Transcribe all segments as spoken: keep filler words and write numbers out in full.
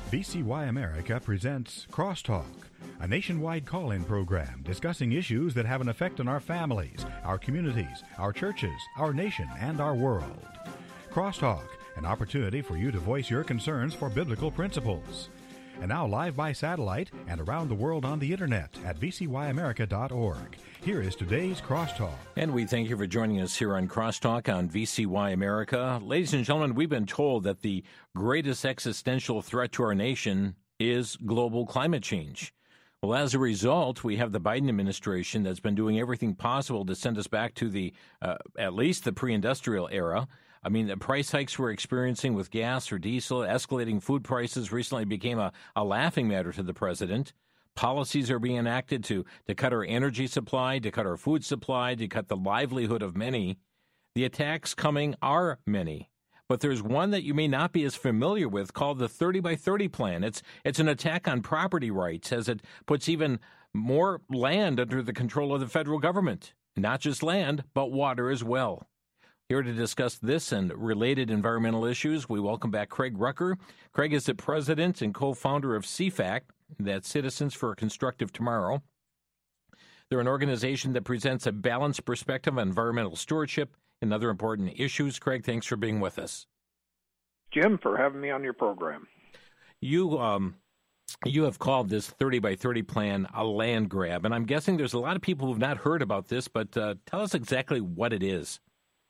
V C Y America presents Crosstalk, a nationwide call-in program discussing issues that have an effect on our families, our communities, our churches, our nation, and our world. Crosstalk, an opportunity for you to voice your concerns for biblical principles. And now live by satellite and around the world on the internet at v c y america dot org. Here is today's Crosstalk. And we thank you for joining us here on Crosstalk on V C Y America. Ladies and gentlemen, we've been told that the greatest existential threat to our nation is global climate change. Well, as a result, we have the Biden administration that's been doing everything possible to send us back to the, uh, at least the pre-industrial era. I mean, the price hikes we're experiencing with gas or diesel, escalating food prices recently became a, a laughing matter to the president. Policies are being enacted to, to cut our energy supply, to cut our food supply, to cut the livelihood of many. The attacks coming are many. But there's one that you may not be as familiar with called the thirty by thirty plan. It's it's an attack on property rights as it puts even more land under the control of the federal government. Not just land, but water as well. Here to discuss this and related environmental issues, we welcome back Craig Rucker. Craig is the president and co-founder of C FAC, that's Citizens for a Constructive Tomorrow. They're an organization that presents a balanced perspective on environmental stewardship and other important issues. Craig, thanks for being with us. Jim, for having me on your program. You um, you have called this thirty by thirty plan a land grab, and I'm guessing there's a lot of people who have not heard about this, but uh, tell us exactly what it is.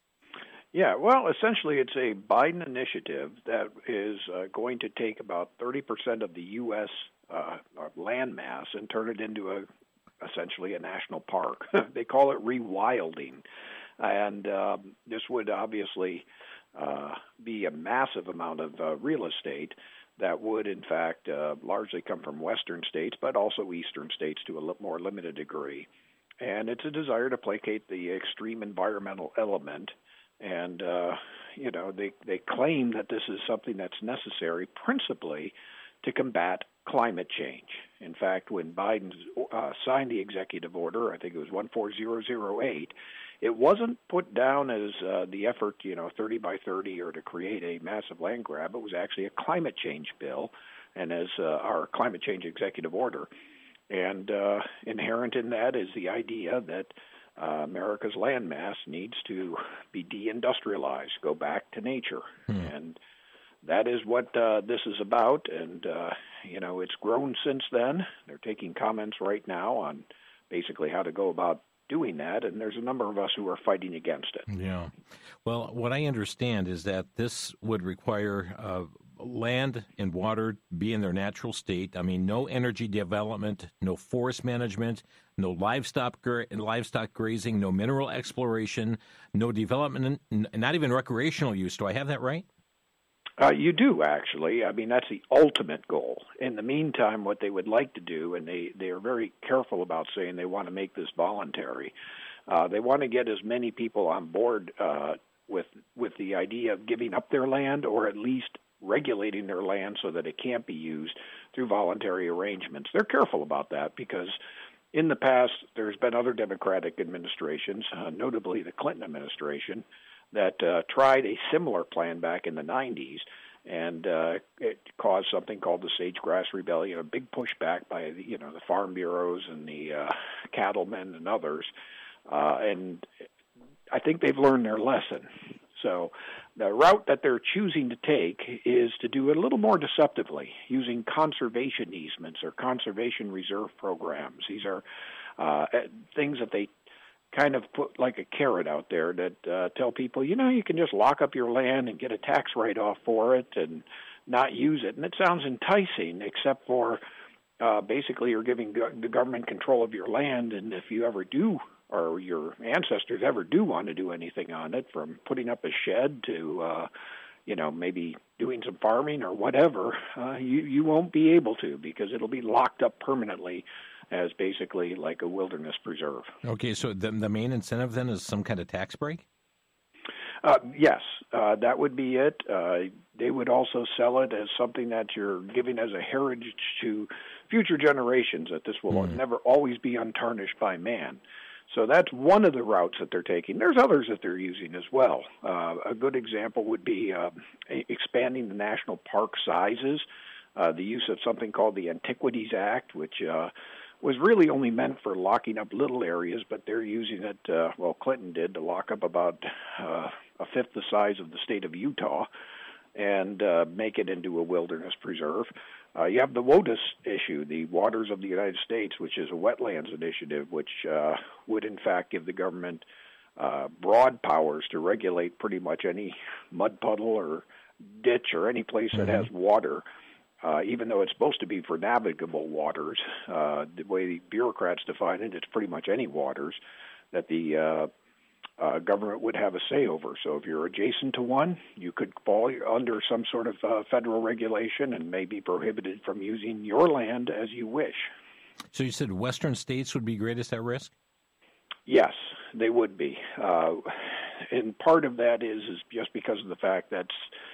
Yeah, well, essentially it's a Biden initiative that is uh, going to take about thirty percent of the U S uh, land mass and turn it into a essentially a national park. They call it rewilding. And uh, this would obviously uh, be a massive amount of uh, real estate that would, in fact, uh, largely come from western states, but also eastern states to a li- more limited degree. And it's a desire to placate the extreme environmental element. And, uh, you know, they, they claim that this is something that's necessary principally to combat climate change. In fact, when Biden uh, signed the executive order, I think it was one four zero zero eight, it wasn't put down as uh, the effort, you know, thirty by thirty or to create a massive land grab. It was actually a climate change bill and as uh, our climate change executive order. And uh, inherent in that is the idea that Uh, America's land mass needs to be deindustrialized, go back to nature. Hmm. And that is what uh, this is about. And, uh, you know, it's grown since then. They're taking comments right now on basically how to go about doing that. And there's a number of us who are fighting against it. Yeah. Well, what I understand is that this would require uh, land and water be in their natural state. I mean, no energy development, no forest management, no livestock gra- livestock grazing, no mineral exploration, no development, n- not even recreational use. Do I have that right? Uh, you do, actually. I mean, that's the ultimate goal. In the meantime, what they would like to do, and they, they are very careful about saying they want to make this voluntary, uh, they want to get as many people on board uh, with with the idea of giving up their land or at least regulating their land so that it can't be used through voluntary arrangements. They're careful about that because in the past there's been other Democratic administrations, uh, notably the Clinton administration, that uh, tried a similar plan back in the nineties, and uh, it caused something called the Sage-Grouse Rebellion, a big pushback by the, you know, the farm bureaus and the uh, cattlemen and others. Uh, and I think they've learned their lesson. So the route that they're choosing to take is to do it a little more deceptively, using conservation easements or conservation reserve programs. These are uh, things that they kind of put like a carrot out there that uh, tell people, you know, you can just lock up your land and get a tax write-off for it and not use it. And it sounds enticing, except for uh, basically you're giving go- the government control of your land, and if you ever do or your ancestors ever do want to do anything on it, from putting up a shed to, uh, you know, maybe doing some farming or whatever, uh, you, you won't be able to because it'll be locked up permanently as basically like a wilderness preserve. Okay, so the, the main incentive then is some kind of tax break? Uh, yes, uh, that would be it. Uh, they would also sell it as something that you're giving as a heritage to future generations, that this will mm. never always be untarnished by man. So that's one of the routes that they're taking. There's others that they're using as well. Uh, a good example would be uh, expanding the national park sizes. uh, the use of something called the Antiquities Act, which uh, was really only meant for locking up little areas, but they're using it, uh, well, Clinton did, to lock up about uh, a fifth the size of the state of Utah and uh, make it into a wilderness preserve. Uh, you have the WOTUS issue, the Waters of the United States, which is a wetlands initiative, which uh, would in fact give the government uh, broad powers to regulate pretty much any mud puddle or ditch or any place mm-hmm. that has water, uh, even though it's supposed to be for navigable waters. Uh, the way the bureaucrats define it, it's pretty much any waters that the uh, uh, government would have a say over. So if you're adjacent to one, you could fall under some sort of uh, federal regulation and may be prohibited from using your land as you wish. So you said western states would be greatest at risk? Yes, they would be. Uh, and part of that is, is just because of the fact that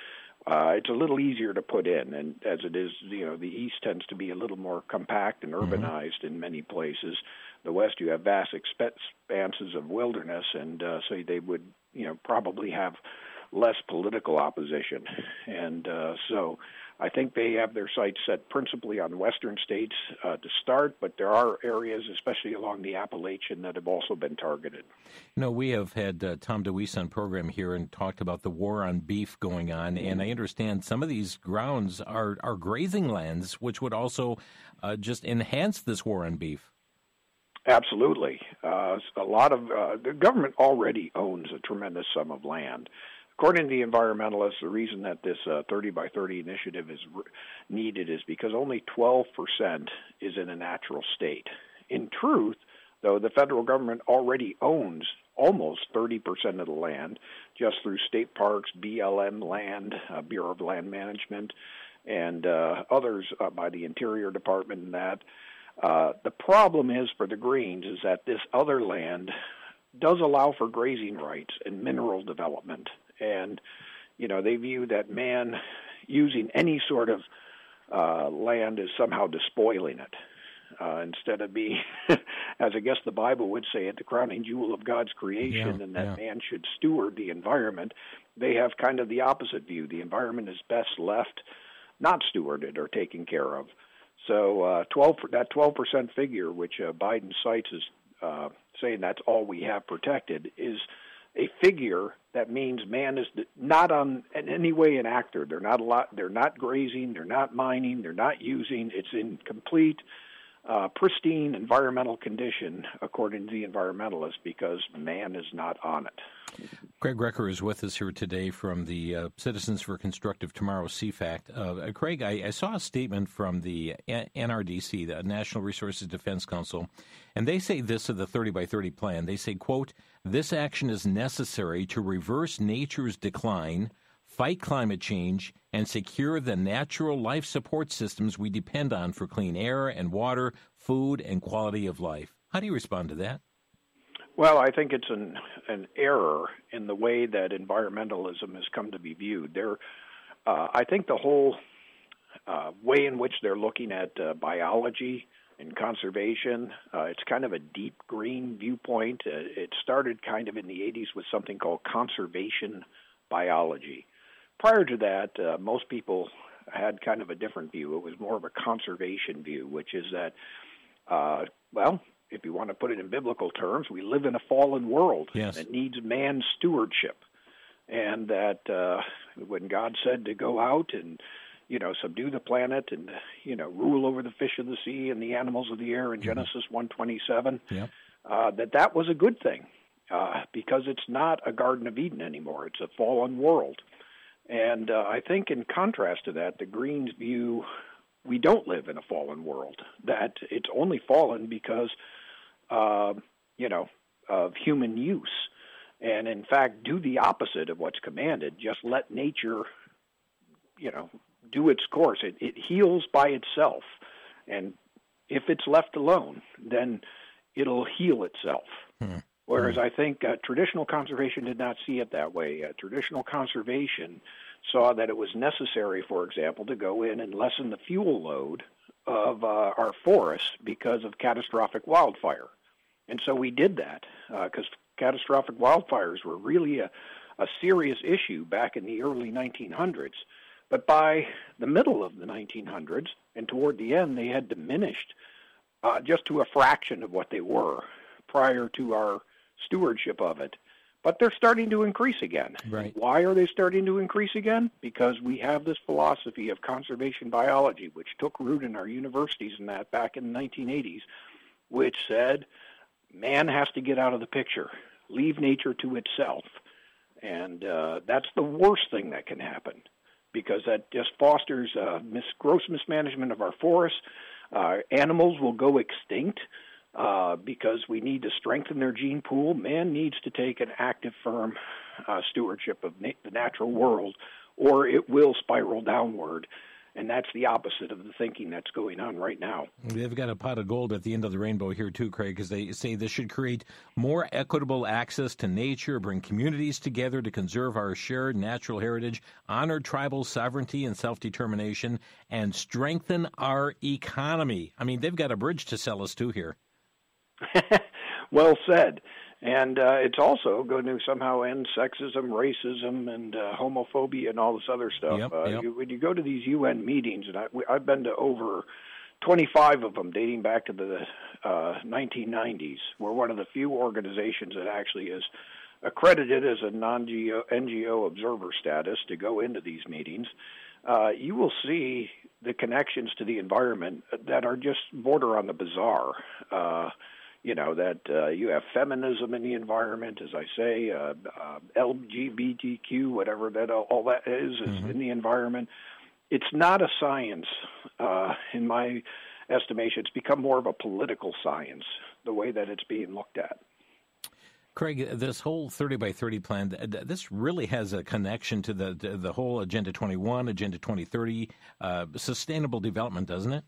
uh, it's a little easier to put in. And as it is, you know, the East tends to be a little more compact and urbanized mm-hmm. in many places. The West, you have vast expanses of wilderness, and uh, so they would, you know, probably have less political opposition. And uh, so I think they have their sights set principally on western states uh, to start, but there are areas, especially along the Appalachian, that have also been targeted. You know, we have had uh, Tom DeWeese on program here and talked about the war on beef going on, and I understand some of these grounds are, are grazing lands, which would also uh, just enhance this war on beef. Absolutely. Uh, a lot of uh, the government already owns a tremendous sum of land. According to the environmentalists, the reason that this uh, thirty by thirty initiative is re- needed is because only twelve percent is in a natural state. In truth, though, the federal government already owns almost thirty percent of the land just through state parks, B L M land, uh, Bureau of Land Management, and uh, others uh, by the Interior Department and that. Uh, the problem is for the Greens is that this other land does allow for grazing rights and mineral development. And, you know, they view that man using any sort of uh, land is somehow despoiling it. Uh, instead of being, as I guess the Bible would say, it, the crowning jewel of God's creation, yeah, and that yeah. man should steward the environment, they have kind of the opposite view. The environment is best left not stewarded or taken care of. So uh, twelve that twelve percent figure, which uh, Biden cites as uh, saying that's all we have protected, is a figure that means man is not on in any way an actor. They're not a lot. They're not grazing. They're not mining. They're not using. It's in complete, uh, pristine environmental condition, according to the environmentalists, because man is not on it. Craig Recker is with us here today from the uh, Citizens for Constructive Tomorrow C FACT. Uh, Craig, I, I saw a statement from the N R D C, the National Resources Defense Council, and they say this of the thirty by thirty plan. They say, quote, "This action is necessary to reverse nature's decline, fight climate change, and secure the natural life support systems we depend on for clean air and water, food, and quality of life." How do you respond to that? Well, I think it's an an error in the way that environmentalism has come to be viewed. There, uh, I think the whole uh, way in which they're looking at uh, biology and conservation, uh, it's kind of a deep green viewpoint. Uh, it started kind of in the eighties with something called conservation biology. Prior to that, uh, most people had kind of a different view. It was more of a conservation view, which is that, uh, well, if you want to put it in biblical terms, we live in a fallen world yes. that needs man's stewardship. And that uh, when God said to go out and, you know, subdue the planet and, you know, rule over the fish of the sea and the animals of the air in mm-hmm. Genesis one twenty-seven, yep. uh, that that was a good thing uh, because it's not a Garden of Eden anymore. It's a fallen world. And uh, I think in contrast to that, the Greens view we don't live in a fallen world, that it's only fallen because Uh, you know, of human use, and in fact do the opposite of what's commanded. Just let nature, you know, do its course. It, it heals by itself, and if it's left alone, then it'll heal itself. Hmm. Whereas I think uh, traditional conservation did not see it that way. Uh, traditional conservation saw that it was necessary, for example, to go in and lessen the fuel load of uh, our forests because of catastrophic wildfire. And so we did that because uh, catastrophic wildfires were really a, a serious issue back in the early nineteen hundreds But by the middle of the nineteen hundreds and toward the end, they had diminished uh, just to a fraction of what they were prior to our stewardship of it. But they're starting to increase again. Right. Why are they starting to increase again? Because we have this philosophy of conservation biology, which took root in our universities and that back in the nineteen eighties, which said man has to get out of the picture, leave nature to itself. And uh, that's the worst thing that can happen, because that just fosters uh, mis- gross mismanagement of our forests. Uh, animals will go extinct uh, because we need to strengthen their gene pool. Man needs to take an active, firm uh, stewardship of na- the natural world, or it will spiral downward. And that's the opposite of the thinking that's going on right now. They've got a pot of gold at the end of the rainbow here, too, Craig, because they say this should create more equitable access to nature, bring communities together to conserve our shared natural heritage, honor tribal sovereignty and self-determination, and strengthen our economy. I mean, they've got a bridge to sell us to here. Well said. And uh, it's also going to somehow end sexism, racism, and uh, homophobia and all this other stuff. Yep, uh, yep. You, when you go to these U N meetings, and I, I've been to over twenty-five of them dating back to the uh, nineteen nineties, we're one of the few organizations that actually is accredited as a non-N G O observer status to go into these meetings. Uh, you will see the connections to the environment that are just border on the bizarre. Uh, You know, that uh, you have feminism in the environment, as I say, uh, uh, L G B T Q, whatever that all that is, is Mm-hmm. in the environment. It's not a science, uh, in my estimation. It's become more of a political science, the way that it's being looked at. Craig, this whole thirty by thirty plan, this really has a connection to the the, the whole Agenda twenty-one, Agenda twenty thirty, uh, sustainable development, doesn't it?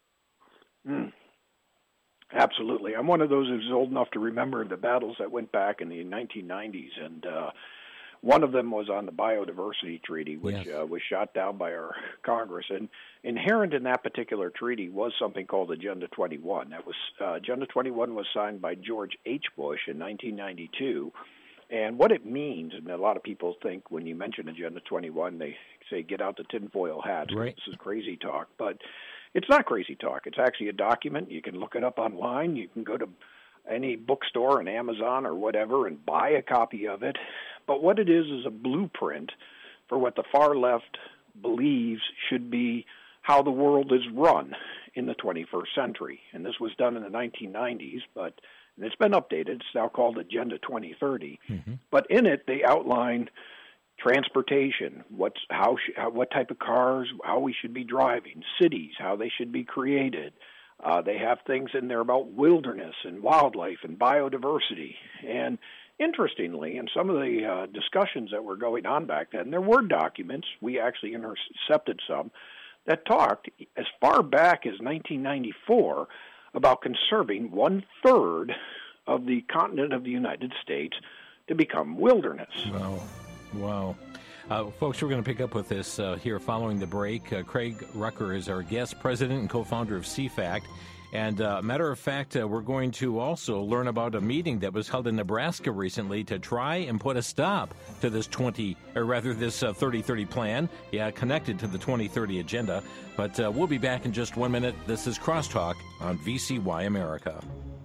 Mm. Absolutely. I'm one of those who's old enough to remember the battles that went back in the nineteen nineties, and uh, one of them was on the Biodiversity Treaty, which yes. uh, was shot down by our Congress. And inherent in that particular treaty was something called Agenda twenty-one. That was uh, Agenda twenty-one was signed by George H. Bush in nineteen ninety-two. And what it means, and a lot of people think when you mention Agenda twenty-one, they say get out the tinfoil hats. Right. This is crazy talk, but it's not crazy talk. It's actually a document. You can look it up online. You can go to any bookstore and Amazon or whatever and buy a copy of it. But what it is is a blueprint for what the far left believes should be how the world is run in the twenty-first century. And this was done in the nineteen nineties, but and it's been updated. It's now called Agenda twenty thirty. Mm-hmm. But in it, they outline transportation, what's how, sh- how what type of cars, how we should be driving, cities, how they should be created. Uh, they have things in there about wilderness and wildlife and biodiversity. And interestingly, in some of the uh, discussions that were going on back then, there were documents, we actually intercepted some, that talked as far back as nineteen ninety-four about conserving one-third of the continent of the United States to become wilderness. Wow. Wow. Uh, folks, we're going to pick up with this uh, here following the break. Uh, Craig Rucker is our guest, president and co-founder of C FACT. And uh, matter of fact, uh, we're going to also learn about a meeting that was held in Nebraska recently to try and put a stop to this twenty, or rather this uh, thirty thirty plan. Yeah, connected to the twenty thirty agenda. But uh, we'll be back in just one minute. This is Crosstalk on V C Y America.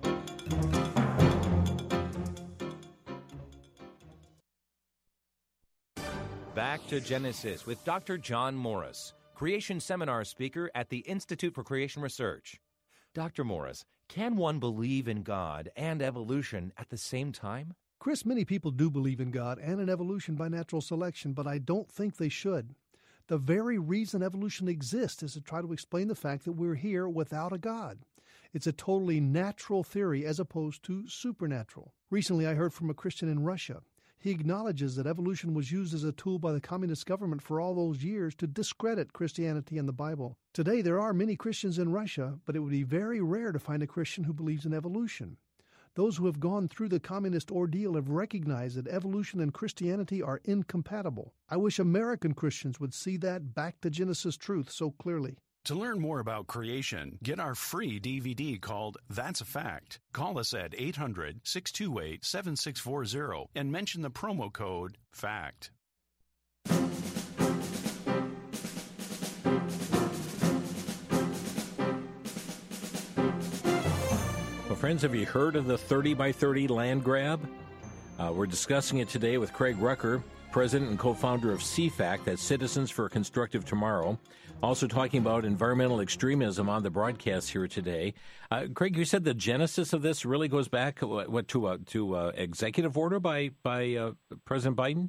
Back to Genesis with Doctor John Morris, Creation Seminar speaker at the Institute for Creation Research. Doctor Morris, can one believe in God and evolution at the same time? Chris, many people do believe in God and in evolution by natural selection, but I don't think they should. The very reason evolution exists is to try to explain the fact that we're here without a God. It's a totally natural theory as opposed to supernatural. Recently, I heard from a Christian in Russia. He acknowledges that evolution was used as a tool by the communist government for all those years to discredit Christianity and the Bible. Today, there are many Christians in Russia, but it would be very rare to find a Christian who believes in evolution. Those who have gone through the communist ordeal have recognized that evolution and Christianity are incompatible. I wish American Christians would see that back to Genesis truth so clearly. To learn more about creation, get our free D V D called That's a Fact. Call us at eight hundred, six two eight, seven six four zero and mention the promo code FACT. Friends, have you heard of the thirty by thirty land grab? Uh, we're discussing it today with Craig Rucker, president and co-founder of C FACT, that's Citizens for a Constructive Tomorrow. Also talking about environmental extremism on the broadcast here today. Uh, Craig, you said the genesis of this really goes back what, what to a to a executive order by by uh, President Biden?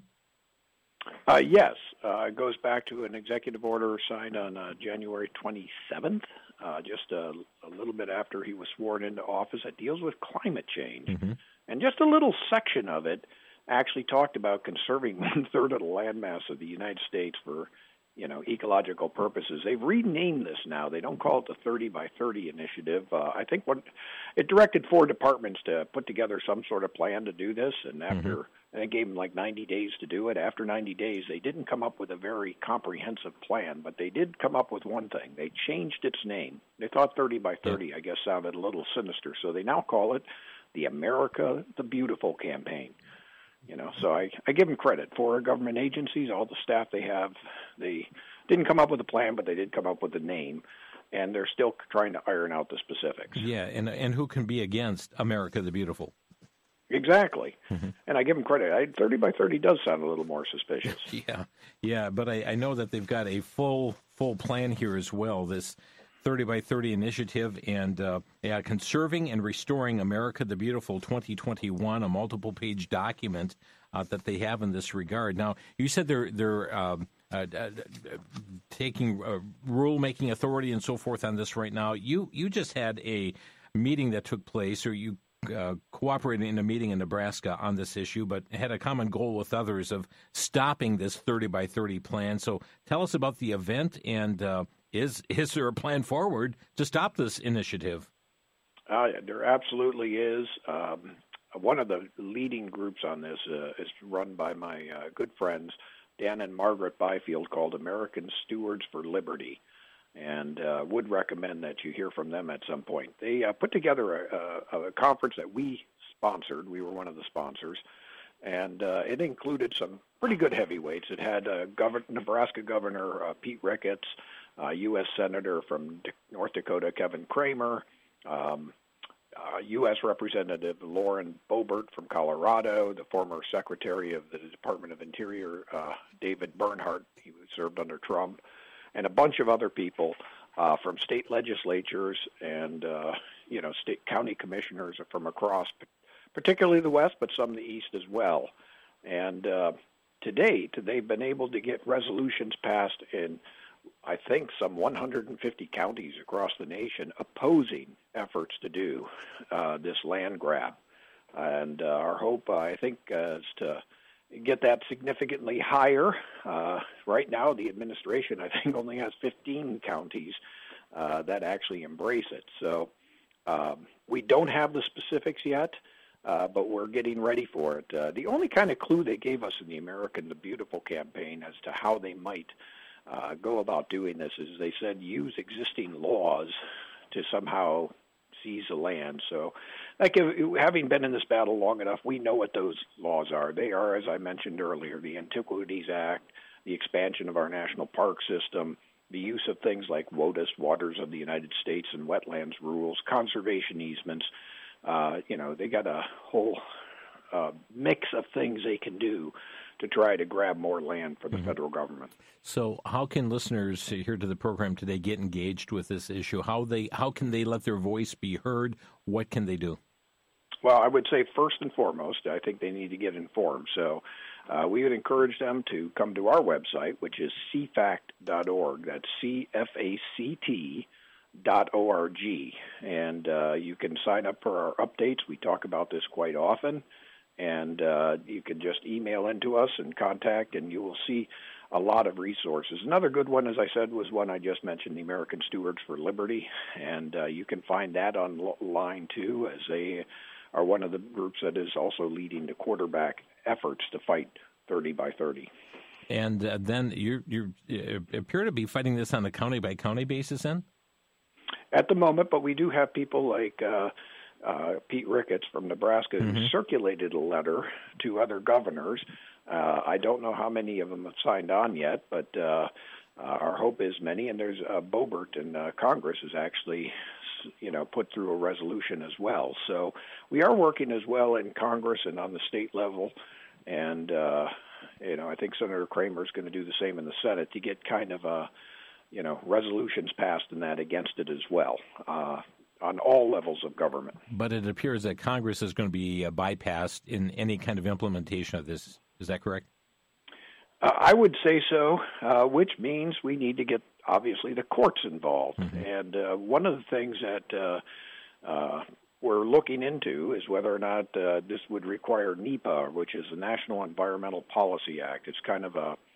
Uh, yes, uh, it goes back to an executive order signed on uh, January twenty-seventh, uh, just a, a little bit after he was sworn into office. That deals with climate change, mm-hmm. and just a little section of it actually talked about conserving one third of the landmass of the United States for, you know, ecological purposes. They've renamed this now. They don't call it the thirty by thirty initiative. Uh, I think what it directed four departments to put together some sort of plan to do this, and after mm-hmm. and it gave them like ninety days to do it. After ninety days, they didn't come up with a very comprehensive plan, but they did come up with one thing. They changed its name. They thought thirty by thirty, yeah. I guess, sounded a little sinister, so they now call it the America the Beautiful campaign. You know, so I, I give them credit for our government agencies, all the staff they have. They didn't come up with a plan, but they did come up with a name, and they're still trying to iron out the specifics. Yeah, and and who can be against America the Beautiful? Exactly, mm-hmm. and I give them credit. I, thirty by thirty does sound a little more suspicious. yeah, yeah, but I, I know that they've got a full full plan here as well. This thirty by thirty initiative and uh, yeah, Conserving and Restoring America the Beautiful twenty twenty-one, a multiple-page document uh, that they have in this regard. Now, you said they're they're um, uh, uh, taking uh, rule-making authority and so forth on this right now. You you just had a meeting that took place, or you uh, cooperated in a meeting in Nebraska on this issue, but had a common goal with others of stopping this thirty by thirty plan. So tell us about the event and uh, Is is there a plan forward to stop this initiative? Uh, there absolutely is. Um, one of the leading groups on this uh, is run by my uh, good friends, Dan and Margaret Byfield, called American Stewards for Liberty, and uh, would recommend that you hear from them at some point. They uh, put together a, a, a conference that we sponsored. We were one of the sponsors. And uh, it included some pretty good heavyweights. It had uh, Gov- Nebraska Governor uh, Pete Ricketts, uh, U S Senator from D- North Dakota Kevin Cramer, um, uh, U S Representative Lauren Boebert from Colorado, the former Secretary of the Department of Interior uh, David Bernhardt, he served under Trump, and a bunch of other people uh, from state legislatures and uh, you know state county commissioners from across, particularly the West, but some of the East as well. And uh, to date, they've been able to get resolutions passed in, I think, some one hundred fifty counties across the nation opposing efforts to do uh, this land grab. And uh, our hope, uh, I think, uh, is to get that significantly higher. Uh, right now, the administration, I think, only has fifteen counties uh, that actually embrace it. So um, we don't have the specifics yet. Uh, but we're getting ready for it. Uh, the only kind of clue they gave us in the American the Beautiful campaign as to how they might uh, go about doing this is they said use existing laws to somehow seize the land. So, like if, having been in this battle long enough, we know what those laws are. They are, as I mentioned earlier, the Antiquities Act, the expansion of our national park system, the use of things like WOTUS, Waters of the United States, and wetlands rules, conservation easements. Uh, you know, they got a whole uh, mix of things they can do to try to grab more land for the mm-hmm. federal government. So how can listeners here to the program today get engaged with this issue? How they how can they let their voice be heard? What can they do? Well, I would say first and foremost, I think they need to get informed. So uh, we would encourage them to come to our website, which is c fact dot org. That's C F A C T dot org, and uh, you can sign up for our updates. We talk about this quite often, and uh, you can just email into us and contact, and you will see a lot of resources. Another good one, as I said, was one I just mentioned, the American Stewards for Liberty, and uh, you can find that online too, as they are one of the groups that is also leading the quarterback efforts to fight thirty by thirty. And uh, then you you appear to be fighting this on a county-by-county basis, then? At the moment, but we do have people like uh, uh, Pete Ricketts from Nebraska mm-hmm. who circulated a letter to other governors. Uh, I don't know how many of them have signed on yet, but uh, uh, our hope is many. And there's uh, Boebert in uh, Congress has actually you know, put through a resolution as well. So we are working as well in Congress and on the state level, and uh, you know, I think Senator Kramer is going to do the same in the Senate to get kind of a, you know, resolutions passed and that against it as well. Uh, on all levels of government. But it appears that Congress is going to be uh, bypassed in any kind of implementation of this. Is that correct? Uh, I would say so, uh, which means we need to get, obviously, the courts involved. Mm-hmm. And uh, one of the things that uh, uh, we're looking into is whether or not uh, this would require NEPA, which is the National Environmental Policy Act. It's kind of a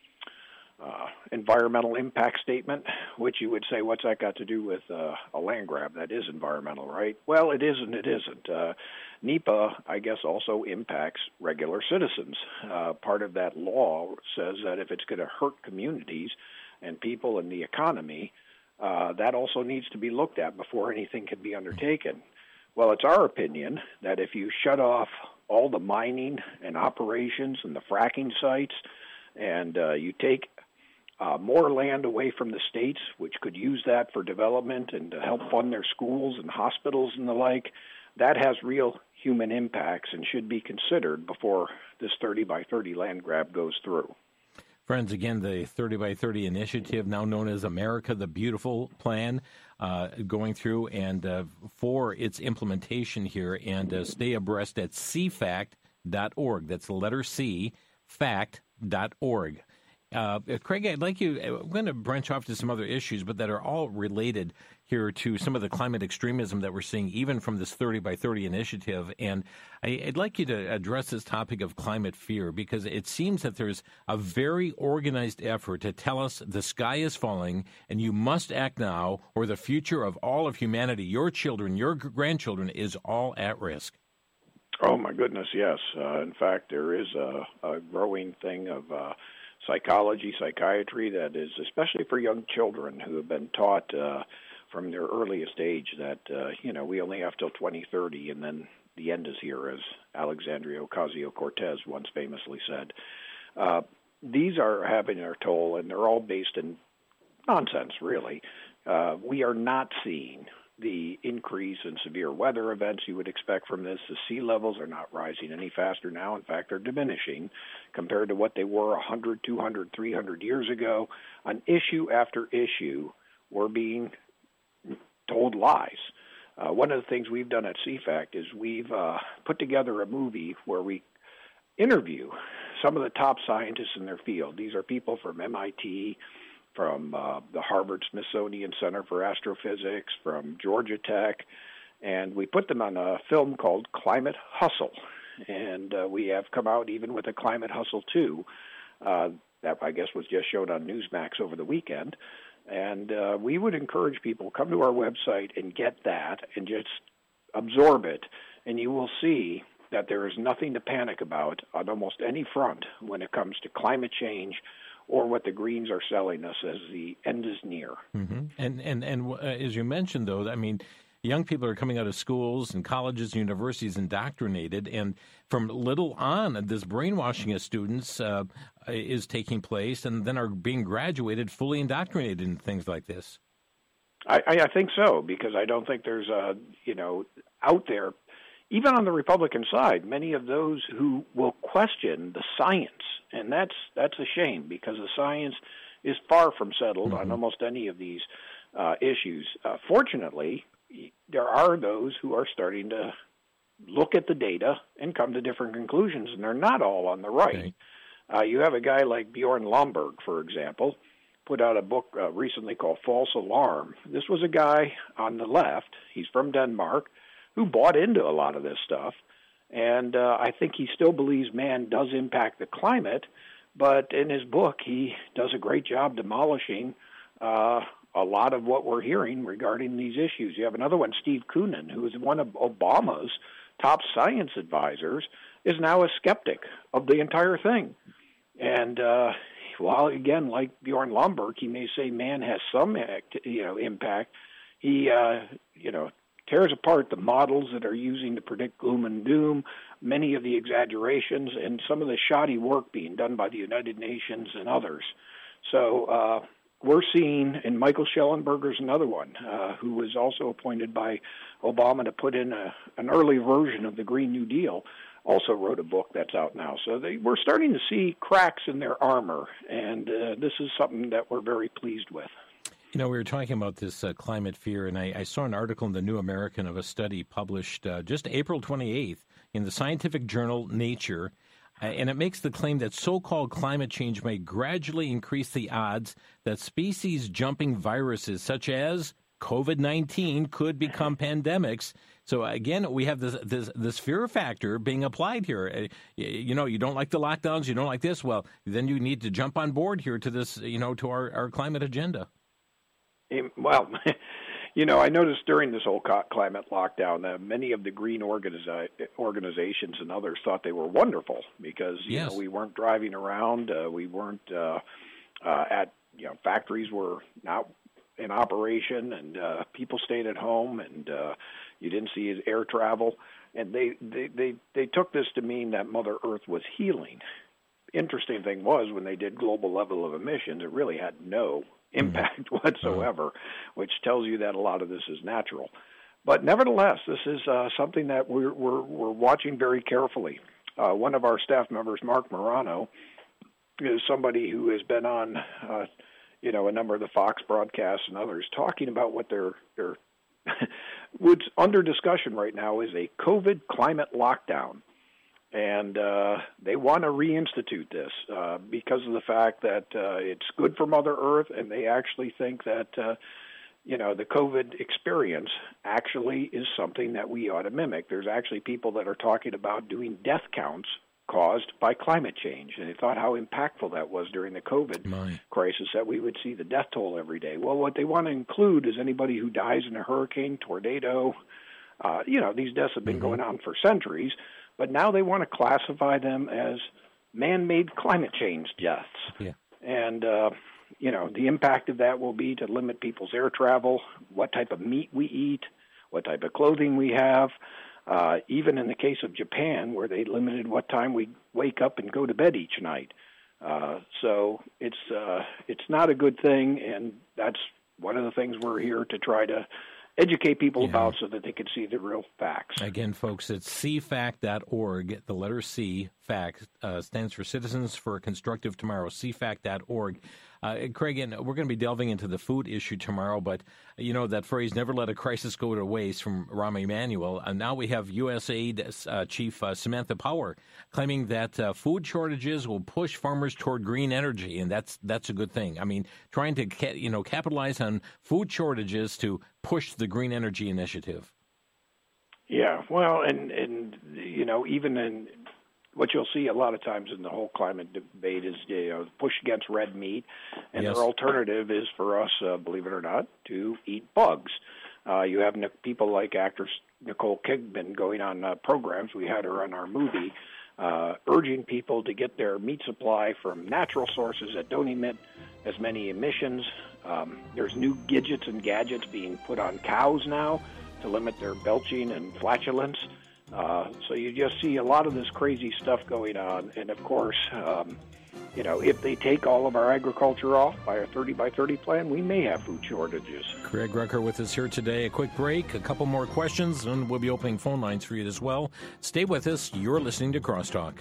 Uh, environmental impact statement, which you would say, what's that got to do with uh, a land grab? That is environmental, right? Well, it isn't, it isn't. Uh, NEPA, I guess, also impacts regular citizens. Uh, part of that law says that if it's going to hurt communities and people and the economy, uh, that also needs to be looked at before anything can be undertaken. Well, it's our opinion that if you shut off all the mining and operations and the fracking sites, and uh, you take Uh, more land away from the states, which could use that for development and to help fund their schools and hospitals and the like, that has real human impacts and should be considered before this thirty by thirty land grab goes through. Friends, again, the thirty by thirty initiative, now known as America the Beautiful plan, uh, going through and uh, for its implementation here, and uh, stay abreast at c fact dot org. That's the letter C, fact dot org. Uh, Craig, I'd like you, I'm going to branch off to some other issues, but that are all related here to some of the climate extremism that we're seeing, even from this thirty by thirty initiative. And I, I'd like you to address this topic of climate fear, because it seems that there's a very organized effort to tell us the sky is falling and you must act now, or the future of all of humanity, your children, your grandchildren, is all at risk. Oh, my goodness, yes. Uh, in fact, there is a, a growing thing of uh, psychology, psychiatry that is, especially for young children who have been taught uh, from their earliest age that, uh, you know, we only have till twenty thirty and then the end is here, as Alexandria Ocasio-Cortez once famously said. Uh, these are having their toll, and they're all based in nonsense, really. Uh, we are not seeing the increase in severe weather events you would expect from this. The sea levels are not rising any faster now. In fact, they're diminishing compared to what they were one hundred, two hundred, three hundred years ago. On issue after issue, we're being told lies. Uh, one of the things we've done at C FACT is we've uh, put together a movie where we interview some of the top scientists in their field. These are people from M I T, from uh, the Harvard Smithsonian Center for Astrophysics, from Georgia Tech, and we put them on a film called Climate Hustle. And uh, we have come out even with a Climate Hustle two, uh, that I guess was just shown on Newsmax over the weekend. And uh, we would encourage people, come to our website and get that and just absorb it, and you will see that there is nothing to panic about on almost any front when it comes to climate change or what the Greens are selling us as the end is near. Mm-hmm. And and and uh, as you mentioned, though, I mean, young people are coming out of schools and colleges and universities indoctrinated, and from little on, this brainwashing of students uh, is taking place, and then are being graduated fully indoctrinated in things like this. I, I think so, because I don't think there's a, you know, out there, even on the Republican side, many of those who will question the science. And that's that's a shame, because the science is far from settled mm-hmm. on almost any of these uh, issues. Uh, fortunately, there are those who are starting to look at the data and come to different conclusions, and they're not all on the right. Okay. Uh, you have a guy like Bjorn Lomborg, for example, put out a book uh, recently called False Alarm. This was a guy on the left, he's from Denmark, who bought into a lot of this stuff. And uh, I think he still believes man does impact the climate, but in his book he does a great job demolishing uh, a lot of what we're hearing regarding these issues. You have another one, Steve Koonin, who is one of Obama's top science advisors, is now a skeptic of the entire thing. And uh, while, again, like Bjorn Lomborg, he may say man has some act, you know, impact, he, uh, you know, tears apart the models that are using to predict gloom and doom, many of the exaggerations, and some of the shoddy work being done by the United Nations and others. So, uh, we're seeing, and Michael Schellenberger's another one, uh, who was also appointed by Obama to put in a, an early version of the Green New Deal, also wrote a book that's out now. So they, we're starting to see cracks in their armor, and uh, this is something that we're very pleased with. You know, we were talking about this uh, climate fear, and I, I saw an article in the New American of a study published uh, just April twenty-eighth in the scientific journal Nature, uh, and it makes the claim that so-called climate change may gradually increase the odds that species-jumping viruses such as COVID nineteen could become pandemics. So again, we have this, this this fear factor being applied here. You know, you don't like the lockdowns, you don't like this. Well, then you need to jump on board here to this, you know, to our, our climate agenda. Well, you know, I noticed during this whole climate lockdown that many of the green organiza- organizations and others thought they were wonderful because, you yes. know, we weren't driving around, uh, we weren't uh, uh, at, you know, factories were not in operation, and uh, people stayed at home, and uh, you didn't see air travel, and they, they, they, they took this to mean that Mother Earth was healing. Interesting thing was when they did global level of emissions, it really had no impact mm-hmm. whatsoever, uh-huh. which tells you that a lot of this is natural. But nevertheless, this is uh, something that we're, we're, we're watching very carefully. Uh, one of our staff members, Mark Morano, is somebody who has been on uh, you know, a number of the Fox broadcasts and others talking about what they're, they're what's under discussion right now is a COVID climate lockdown. And uh, they want to reinstitute this uh, because of the fact that uh, it's good for Mother Earth, and they actually think that, uh, you know, the COVID experience actually is something that we ought to mimic. There's actually people that are talking about doing death counts caused by climate change, and they thought how impactful that was during the COVID My. crisis, that we would see the death toll every day. Well, what they want to include is anybody who dies in a hurricane, tornado. Uh, you know, these deaths have been mm-hmm. going on for centuries, but now they want to classify them as man-made climate change deaths. Yeah. And, uh, you know, the impact of that will be to limit people's air travel, what type of meat we eat, what type of clothing we have. Uh, even in the case of Japan, where they limited what time we wake up and go to bed each night. Uh, so it's uh, it's not a good thing, and that's one of the things we're here to try to educate people yeah. about so that they can see the real facts. Again, folks, it's c fact dot org. The letter C, FACT, uh, stands for Citizens for a Constructive Tomorrow, c fact dot org. Uh, Craig, and we're going to be delving into the food issue tomorrow, but, you know, that phrase, never let a crisis go to waste, from Rahm Emanuel. And now we have U S A I D uh, Chief uh, Samantha Power claiming that uh, food shortages will push farmers toward green energy, and that's that's a good thing. I mean, trying to, ca- you know, capitalize on food shortages to push the green energy initiative. Yeah, well, and, and you know, even in what you'll see a lot of times in the whole climate debate is, you know, push against red meat, and yes. their alternative is for us, uh, believe it or not, to eat bugs. Uh, you have people like actress Nicole Kidman going on uh, programs. We had her on our movie, uh, urging people to get their meat supply from natural sources that don't emit as many emissions. Um, there's new gadgets and gadgets being put on cows now to limit their belching and flatulence. Uh, so you just see a lot of this crazy stuff going on. And, of course, um, you know, if they take all of our agriculture off by a thirty by thirty plan, we may have food shortages. Craig Rucker with us here today. A quick break, a couple more questions, and we'll be opening phone lines for you as well. Stay with us. You're listening to Crosstalk.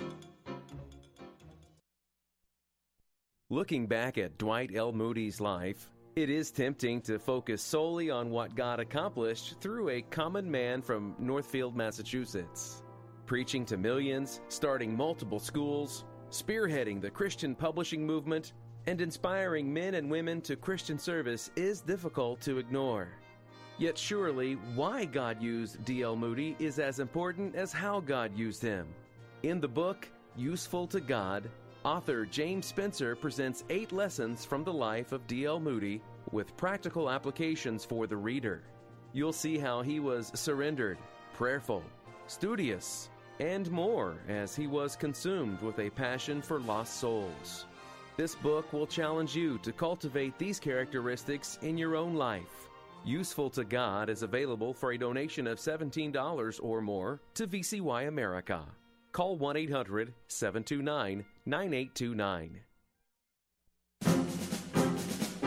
Looking back at Dwight L. Moody's life, it is tempting to focus solely on what God accomplished through a common man from Northfield, Massachusetts. Preaching to millions, starting multiple schools, spearheading the Christian publishing movement, and inspiring men and women to Christian service is difficult to ignore. Yet surely, why God used D L. Moody is as important as how God used him. In the book, Useful to God, author James Spencer presents eight lessons from the life of D L. Moody with practical applications for the reader. You'll see how he was surrendered, prayerful, studious, and more as he was consumed with a passion for lost souls. This book will challenge you to cultivate these characteristics in your own life. Useful to God is available for a donation of seventeen dollars or more to V C Y America. Call one eight hundred seven two nine nine eight two nine.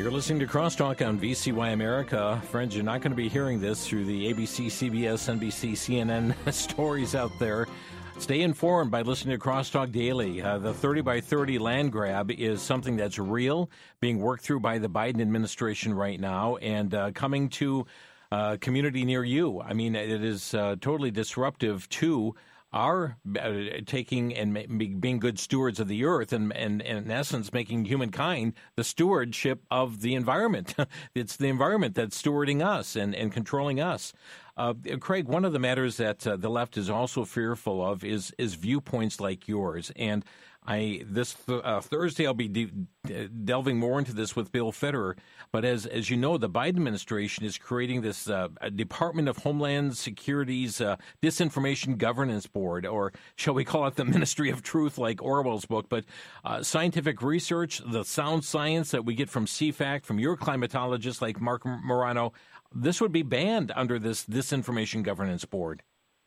You're listening to Crosstalk on V C Y America. Friends, you're not going to be hearing this through the A B C, C B S, N B C, C N N stories out there. Stay informed by listening to Crosstalk Daily. Uh, the thirty by thirty land grab is something that's real, being worked through by the Biden administration right now, and uh, coming to a community near you. I mean, it is uh, totally disruptive to our uh, taking and ma- being good stewards of the earth and, and, and, in essence, making humankind the stewardship of the environment. It's the environment that's stewarding us and, and controlling us. Uh, Craig, one of the matters that uh, the left is also fearful of is is viewpoints like yours. And I this th- uh, Thursday I'll be de- delving more into this with Bill Federer. But as as you know, the Biden administration is creating this uh, Department of Homeland Security's uh, Disinformation Governance Board, or shall we call it the Ministry of Truth, like Orwell's book. But uh, scientific research, the sound science that we get from C FAC, from your climatologists like Mark Morano, this would be banned under this Disinformation Governance Board.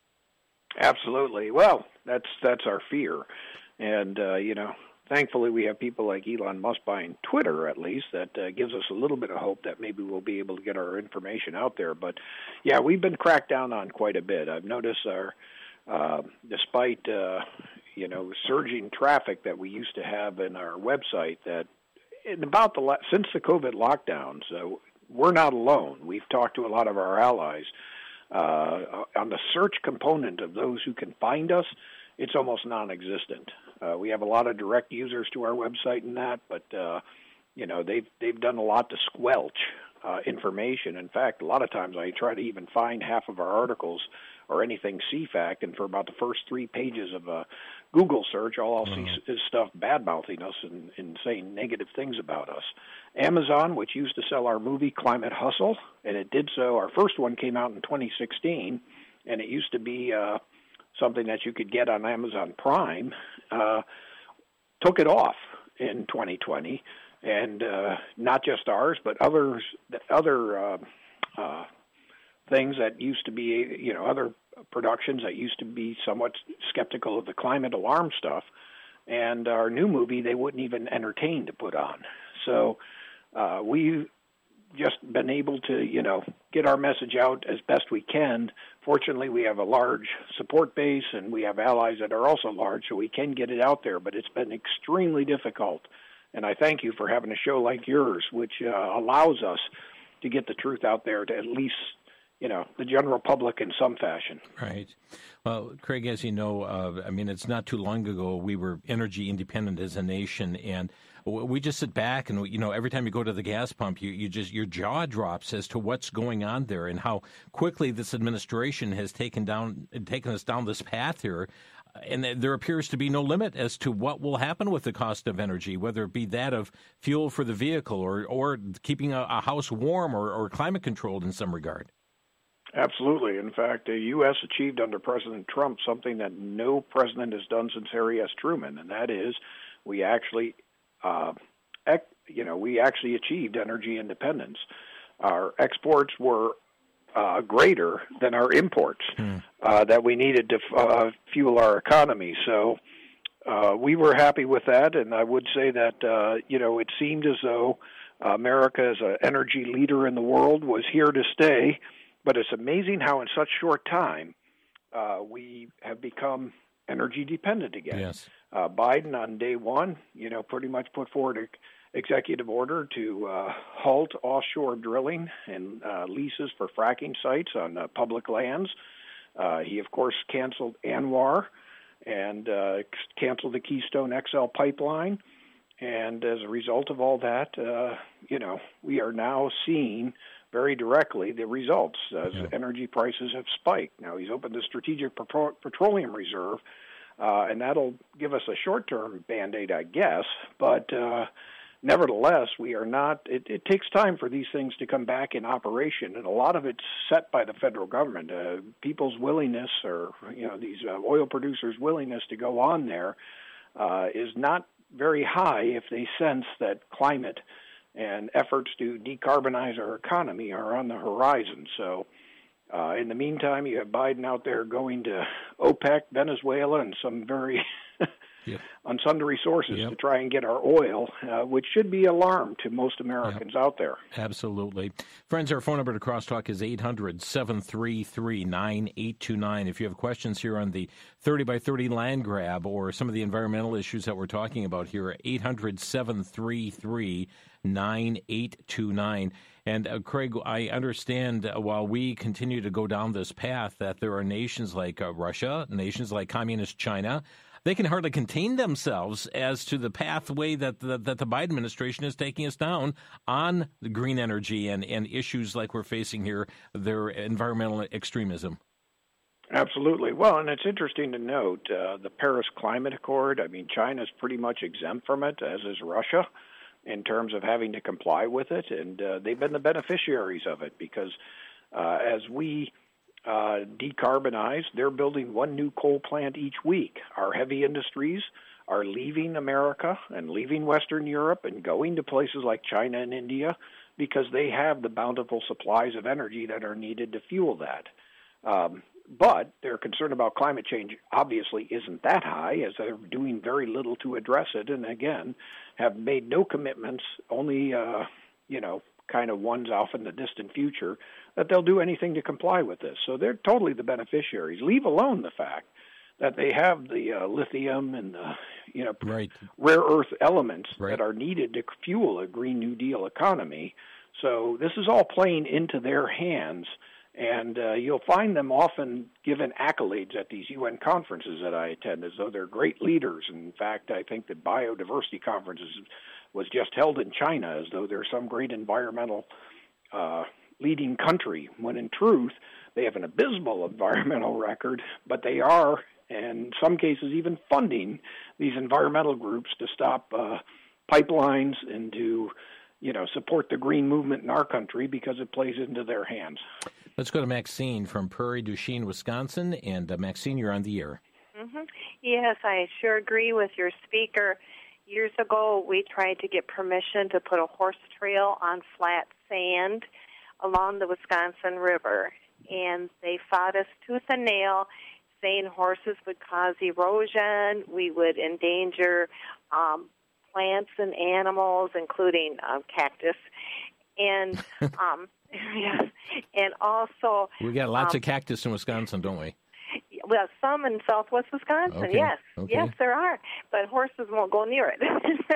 Absolutely. Well, that's that's our fear. And, uh, you know, thankfully we have people like Elon Musk buying Twitter, at least, that uh, gives us a little bit of hope that maybe we'll be able to get our information out there. But, yeah, we've been cracked down on quite a bit. I've noticed our, uh, despite, uh, you know, surging traffic that we used to have in our website, that in about the since the COVID lockdowns, uh, we're not alone. We've talked to a lot of our allies. Uh, on the search component of those who can find us, it's almost non-existent. Uh, we have a lot of direct users to our website and that, but uh, you know they've they've done a lot to squelch uh, information. In fact, a lot of times I try to even find half of our articles or anything C FAC, and for about the first three pages of a Google search, all I'll mm-hmm. see is stuff bad-mouthing us and, and saying negative things about us. Amazon, which used to sell our movie Climate Hustle, and it did so, our first one came out in twenty sixteen, and it used to be uh, something that you could get on Amazon Prime, uh, took it off in twenty twenty, and uh, not just ours, but others, other uh, uh, things that used to be, you know, other productions that used to be somewhat skeptical of the climate alarm stuff, and our new movie they wouldn't even entertain to put on. So uh, we've just been able to, you know, get our message out as best we can. Fortunately, we have a large support base, and we have allies that are also large, so we can get it out there, but it's been extremely difficult. And I thank you for having a show like yours, which uh, allows us to get the truth out there to at least, you know, the general public in some fashion. Right. Well, Craig, as you know, uh, I mean, it's not too long ago we were energy independent as a nation, and we just sit back and, you know, every time you go to the gas pump, you, you just your jaw drops as to what's going on there and how quickly this administration has taken down taken us down this path here. And there appears to be no limit as to what will happen with the cost of energy, whether it be that of fuel for the vehicle or, or keeping a, a house warm or, or climate controlled in some regard. Absolutely. In fact, the U S achieved under President Trump something that no president has done since Harry S. Truman, and that is we actually, uh, ec- you know, we actually achieved energy independence. Our exports were uh, greater than our imports hmm. uh, that we needed to uh, fuel our economy. So uh, we were happy with that, and I would say that, uh, you know, it seemed as though America as an energy leader in the world was here to stay. But it's amazing how in such short time uh, we have become energy dependent again. Yes. Uh, Biden on day one, you know, pretty much put forward an executive order to uh, halt offshore drilling and uh, leases for fracking sites on uh, public lands. Uh, he, of course, canceled ANWR and uh, canceled the Keystone X L pipeline. And as a result of all that, uh, you know, we are now seeing very directly the results as yeah. energy prices have spiked. Now, he's opened the Strategic Petro- Petroleum Reserve, uh, and that'll give us a short-term Band-Aid, I guess. But uh, nevertheless, we are not, it, it takes time for these things to come back in operation, and a lot of it's set by the federal government. Uh, people's willingness, or, you know, these uh, oil producers' willingness to go on there uh, is not very high if they sense that climate and efforts to decarbonize our economy are on the horizon. So uh, in the meantime, you have Biden out there going to OPEC, Venezuela, and some very yep. on sundry sources yep. to try and get our oil, uh, which should be alarm to most Americans yep. out there. Absolutely. Friends, our phone number to Crosstalk is eight hundred, seven three three, nine eight two nine. If you have questions here on the thirty by thirty land grab or some of the environmental issues that we're talking about here, eight hundred, seven three three, nine eight two nine. And uh, Craig, I understand uh, while we continue to go down this path that there are nations like uh, Russia, nations like Communist China, they can hardly contain themselves as to the pathway that the, that the Biden administration is taking us down on the green energy and, and issues like we're facing here, their environmental extremism. Absolutely. Well, and it's interesting to note uh, the Paris Climate Accord, I mean, China's pretty much exempt from it, as is Russia, in terms of having to comply with it, and uh, they've been the beneficiaries of it because uh, as we uh, decarbonize, they're building one new coal plant each week. Our heavy industries are leaving America and leaving Western Europe and going to places like China and India because they have the bountiful supplies of energy that are needed to fuel that. Um, but their concern about climate change obviously isn't that high, as they're doing very little to address it, and again, have made no commitments, only, uh, you know, kind of ones off in the distant future, that they'll do anything to comply with this. So they're totally the beneficiaries, leave alone the fact that they have the uh, lithium and the, you know, right. rare earth elements right. that are needed to fuel a Green New Deal economy. So this is all playing into their hands. And uh, you'll find them often given accolades at these U N conferences that I attend, as though they're great leaders. In fact, I think the biodiversity conference was just held in China, as though they're some great environmental uh, leading country, when in truth, they have an abysmal environmental record, but they are, in some cases, even funding these environmental groups to stop uh, pipelines and to, you know, support the green movement in our country because it plays into their hands. Let's go to Maxine from Prairie du Chien, Wisconsin. And uh, Maxine, you're on the air. Mm-hmm. Yes, I sure agree with your speaker. Years ago, we tried to get permission to put a horse trail on flat sand along the Wisconsin River. And they fought us tooth and nail, saying horses would cause erosion, we would endanger um, plants and animals, including um, cactus. And um, yes, and also we got lots um, of cactus in Wisconsin, don't we? Well, some in southwest Wisconsin, okay. yes, okay. yes, there are, but horses won't go near it.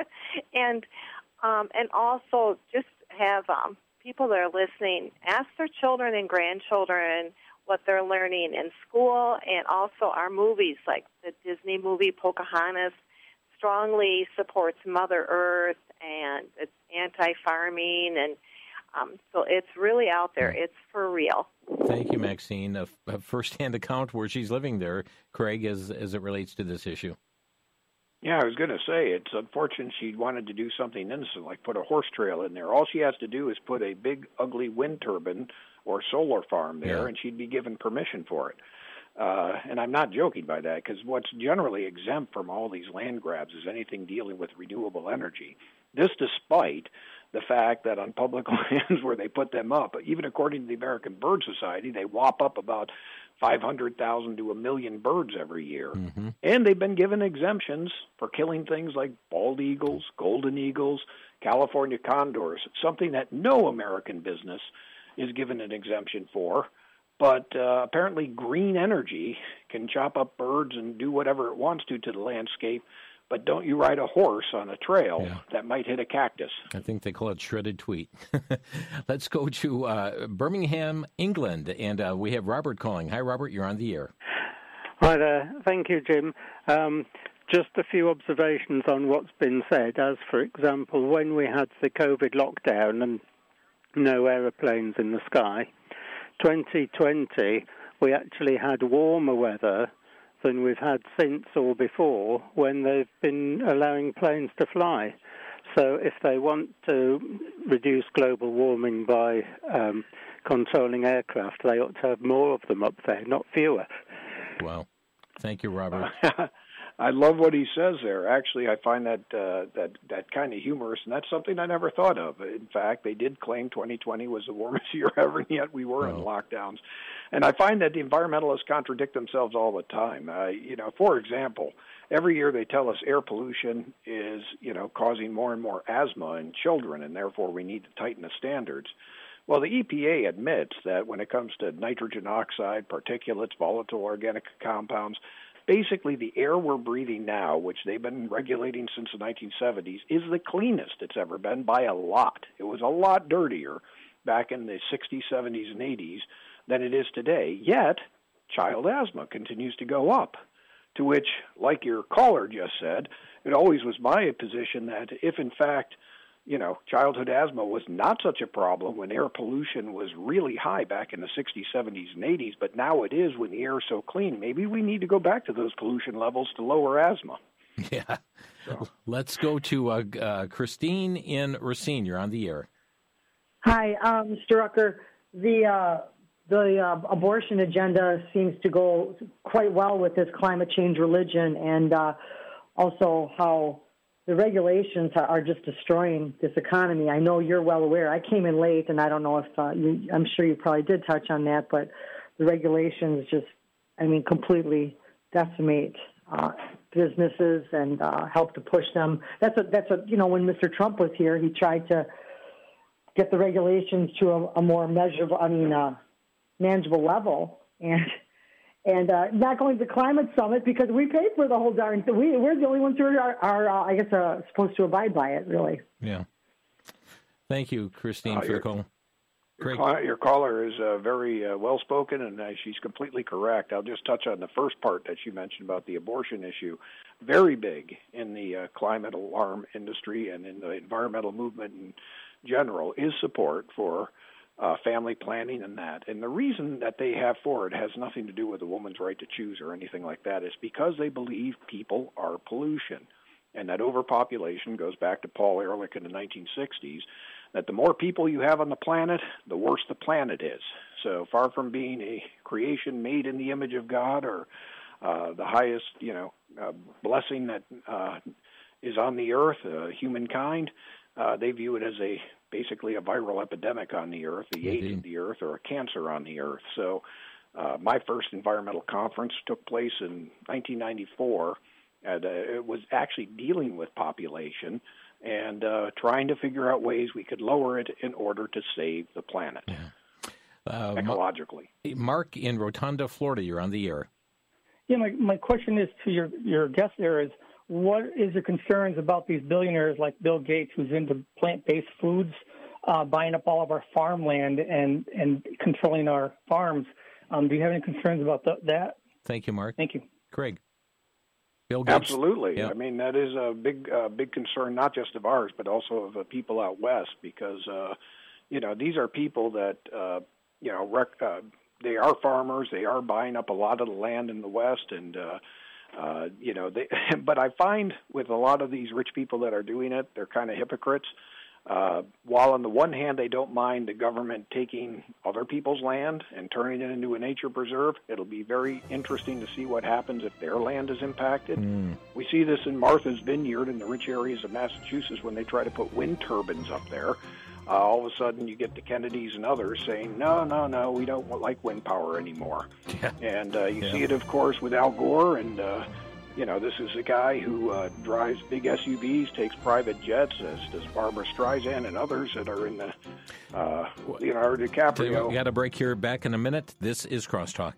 and um, and also just have um, people that are listening ask their children and grandchildren what they're learning in school, and also our movies like the Disney movie Pocahontas strongly supports Mother Earth and it's anti-farming, and um, so it's really out there. It's for real. Thank you, Maxine. A, a first-hand account where she's living there, Craig, as as it relates to this issue. Yeah, I was going to say, it's unfortunate she wanted to do something innocent, like put a horse trail in there. All she has to do is put a big, ugly wind turbine or solar farm there, yeah. and she'd be given permission for it. Uh, and I'm not joking by that, because what's generally exempt from all these land grabs is anything dealing with renewable energy. This despite the fact that on public lands where they put them up, even according to the American Bird Society, they whop up about five hundred thousand to a million birds every year. Mm-hmm. And they've been given exemptions for killing things like bald eagles, golden eagles, California condors, something that no American business is given an exemption for. But uh, apparently green energy can chop up birds and do whatever it wants to to the landscape, but don't you ride a horse on a trail yeah. that might hit a cactus. I think they call it shredded tweet. Let's go to uh, Birmingham, England, and uh, we have Robert calling. Hi, Robert, you're on the air. Hi there. Thank you, Jim. Um, just a few observations on what's been said, as, for example, when we had the COVID lockdown and no aeroplanes in the sky, twenty twenty, we actually had warmer weather than we've had since or before when they've been allowing planes to fly. So if they want to reduce global warming by um, controlling aircraft, they ought to have more of them up there, not fewer. Wow. Thank you, Robert. I love what he says there. Actually, I find that uh, that that kind of humorous, and that's something I never thought of. In fact, they did claim twenty twenty was the warmest year ever, and yet we were oh. in lockdowns. And I find that the environmentalists contradict themselves all the time. Uh, you know, for example, every year they tell us air pollution is, you know, causing more and more asthma in children, and therefore we need to tighten the standards. Well, the E P A admits that when it comes to nitrogen oxide, particulates, volatile organic compounds, basically the air we're breathing now, which they've been regulating since the nineteen seventies, is the cleanest it's ever been by a lot. It was a lot dirtier back in the sixties, seventies, and eighties than it is today. Yet, child asthma continues to go up, to which, like your caller just said, it always was my position that if, in fact, you know, childhood asthma was not such a problem when air pollution was really high back in the sixties, seventies, and eighties, but now it is when the air is so clean. Maybe we need to go back to those pollution levels to lower asthma. Yeah. So. Let's go to uh, uh, Christine in Racine. You're on the air. Hi, um, Mister Rucker. The uh, the uh, abortion agenda seems to go quite well with this climate change religion, and uh, also how the regulations are just destroying this economy. I know you're well aware. I came in late, and I don't know if uh, you, I'm sure you probably did touch on that, but the regulations just, I mean, completely decimate uh, businesses and uh, help to push them. That's a, that's a, you know, when Mister Trump was here, he tried to get the regulations to a, a more measurable, I mean, uh, manageable level, and And uh, not going to the climate summit because we paid for the whole darn thing. We, we're the only ones who are, are uh, I guess, uh, supposed to abide by it, really. Yeah. Thank you, Christine, uh, for your, the call. Your, call, your caller is uh, very uh, well-spoken, and uh, she's completely correct. I'll just touch on the first part that you mentioned about the abortion issue. Very big in the uh, climate alarm industry and in the environmental movement in general is support for Uh, family planning and that. And the reason that they have for it has nothing to do with a woman's right to choose or anything like that. It's because they believe people are pollution. And that overpopulation goes back to Paul Ehrlich in the nineteen sixties, that the more people you have on the planet, the worse the planet is. So far from being a creation made in the image of God or uh, the highest, you know, uh, blessing that uh, is on the earth, uh, humankind, uh, they view it as a basically a viral epidemic on the earth, the AIDS of the earth, or a cancer on the earth. So uh, my first environmental conference took place in nineteen ninety-four, and uh, it was actually dealing with population and uh, trying to figure out ways we could lower it in order to save the planet, yeah. uh, ecologically. Mark in Rotunda, Florida, you're on the air. Yeah, my, my question is to your, your guest there is, what is your concerns about these billionaires like Bill Gates, who's into plant-based foods, uh, buying up all of our farmland and, and controlling our farms? Um, do you have any concerns about the, that? Thank you, Mark. Thank you. Craig. Bill Gates. Absolutely. Yeah. I mean, that is a big, uh, big concern, not just of ours, but also of uh, people out west, because, uh, you know, these are people that, uh, you know, rec- uh, they are farmers. They are buying up a lot of the land in the west, and uh, Uh, you know, they, but I find with a lot of these rich people that are doing it, they're kind of hypocrites. Uh, while on the one hand they don't mind the government taking other people's land and turning it into a nature preserve, it'll be very interesting to see what happens if their land is impacted. Mm. We see this in Martha's Vineyard in the rich areas of Massachusetts when they try to put wind turbines up there. Uh, all of a sudden you get the Kennedys and others saying, no, no, no, we don't like wind power anymore. Yeah. And uh, you yeah. see it, of course, with Al Gore. And, uh, you know, this is a guy who uh, drives big S U Vs, takes private jets, as does Barbara Streisand and others that are in the uh, Leonardo DiCaprio. We got a break here. Back in a minute. This is Crosstalk.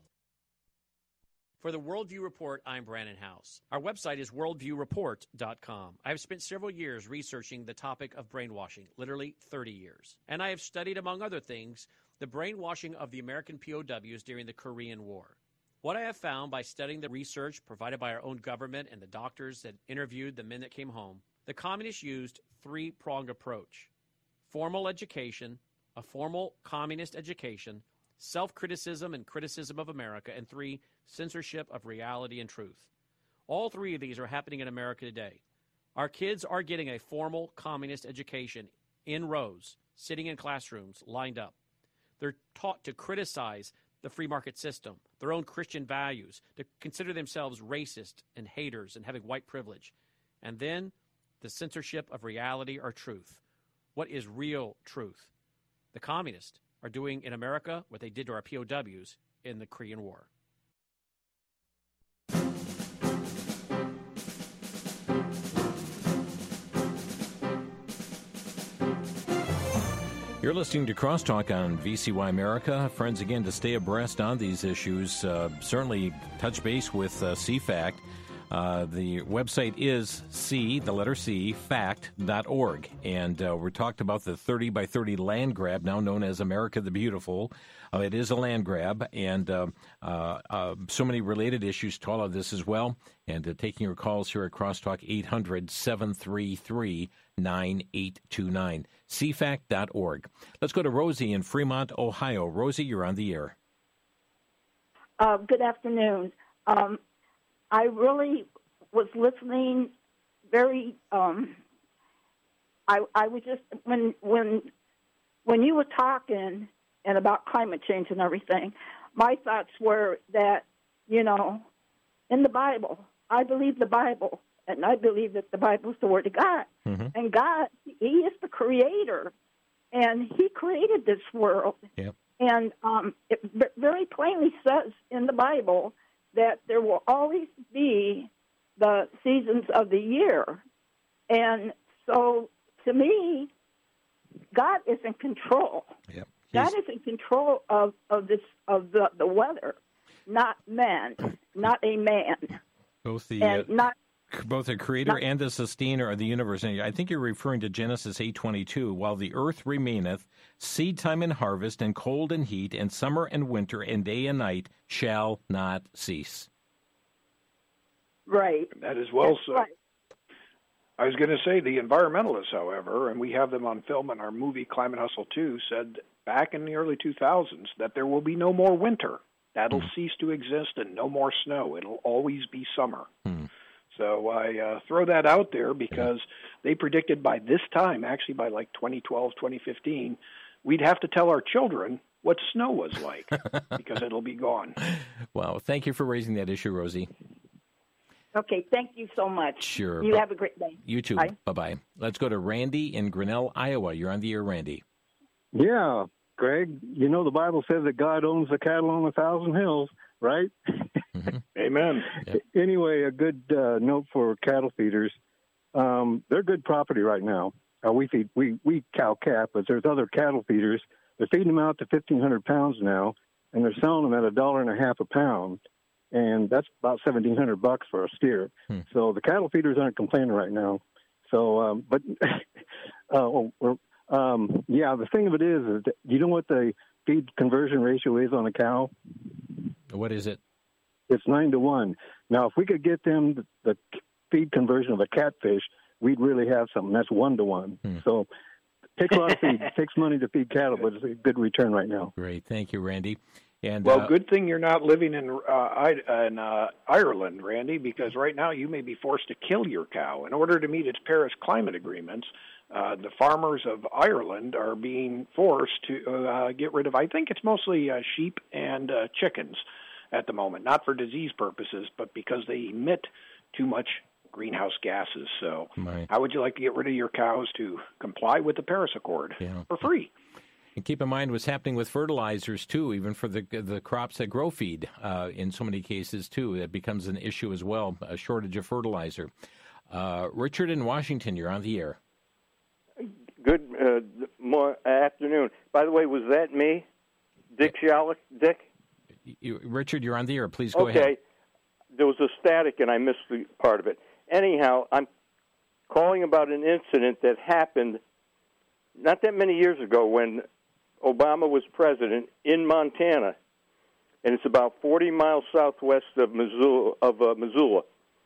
For the Worldview Report, I'm Brandon House. Our website is worldview report dot com. I have spent several years researching the topic of brainwashing, literally thirty years. And I have studied, among other things, the brainwashing of the American P O Ws during the Korean War. What I have found by studying the research provided by our own government and the doctors that interviewed the men that came home, the communists used three-pronged approach: formal education, a formal communist education, self-criticism and criticism of America, and three, censorship of reality and truth. All three of these are happening in America today. Our kids are getting a formal communist education in rows, sitting in classrooms, lined up. They're taught to criticize the free market system, their own Christian values, to consider themselves racist and haters and having white privilege. And then the censorship of reality or truth. What is real truth? The communists are doing in America what they did to our P O Ws in the Korean War. You're listening to Crosstalk on V C Y America. Friends, again, to stay abreast on these issues, uh, certainly touch base with uh, C FACT. Uh, the website is C, the letter C, fact dot org. And uh, we talked about the thirty by thirty land grab, now known as America the Beautiful. Uh, it is a land grab, and uh, uh, uh, so many related issues to all of this as well. And uh, taking your calls here at Crosstalk, eight hundred, seven three three, nine eight two nine, C fact dot org. Let's go to Rosie in Fremont, Ohio. Rosie, you're on the air. Uh, good afternoon. Um, I really was listening very, um, I, I was just, when, when, when you were talking and about climate change and everything, my thoughts were that, you know, in the Bible, I believe the Bible, and I believe that the Bible is the Word of God. Mm-hmm. And God, He is the Creator, and He created this world. Yep. And um, it very plainly says in the Bible that there will always be the seasons of the year. And so, to me, God is in control. Yep. God is in control of, of this of the, the weather, not man, not a man. Both the and uh, not both the creator not, and the sustainer of the universe. And I think you're referring to Genesis eight twenty-two. While the earth remaineth, seed time and harvest, and cold and heat, and summer and winter, and day and night shall not cease. Right. That is well That's said. Right. I was going to say the environmentalists, however, and we have them on film in our movie Climate Hustle two, said back in the early two thousands that there will be no more winter. That'll mm. cease to exist, and no more snow. It'll always be summer. Mm. So I uh, throw that out there because they predicted by this time, actually by like twenty twelve, twenty fifteen, we'd have to tell our children what snow was like because it'll be gone. Well, thank you for raising that issue, Rosie. Okay, thank you so much. Sure. You have a great day. You too. Bye. Bye-bye. Let's go to Randy in Grinnell, Iowa. You're on the air, Randy. Yeah, Greg, you know the Bible says that God owns the cattle on a thousand hills, right? Mm-hmm. Amen. Yep. Anyway, a good uh, note for cattle feeders. Um, they're good property right now. Uh, we feed we we cow calf, but there's other cattle feeders. They're feeding them out to fifteen hundred pounds now, and they're selling them at a dollar and a half a pound, and that's about seventeen hundred bucks for a steer. Hmm. So the cattle feeders aren't complaining right now. So, um, but uh, um, yeah, the thing of it is, is that, you know what the feed conversion ratio is on a cow? What is it? It's nine to one. Now, if we could get them the, the feed conversion of a catfish, we'd really have something. That's one to one. Hmm. So it takes a lot of feed. It takes money to feed cattle, but it's a good return right now. Great. Thank you, Randy. And well, uh, good thing you're not living in uh, in uh, Ireland, Randy, because right now you may be forced to kill your cow. In order to meet its Paris climate agreements, uh, the farmers of Ireland are being forced to uh, get rid of, I think it's mostly uh, sheep and uh, chickens at the moment, not for disease purposes, but because they emit too much greenhouse gases. So right. How would you like to get rid of your cows to comply with the Paris Accord yeah. for free? And keep in mind what's happening with fertilizers, too, even for the the crops that grow feed. Uh, in so many cases, too, it becomes an issue as well, a shortage of fertilizer. Uh, Richard in Washington, you're on the air. Good uh, more afternoon. By the way, was that me, Dick Shallick? Dick? You, Richard, you're on the air. Please go okay. ahead. There was a static, and I missed the part of it. Anyhow, I'm calling about an incident that happened not that many years ago when Obama was president in Montana, and it's about forty miles southwest of Missoula. Of uh, Missoula.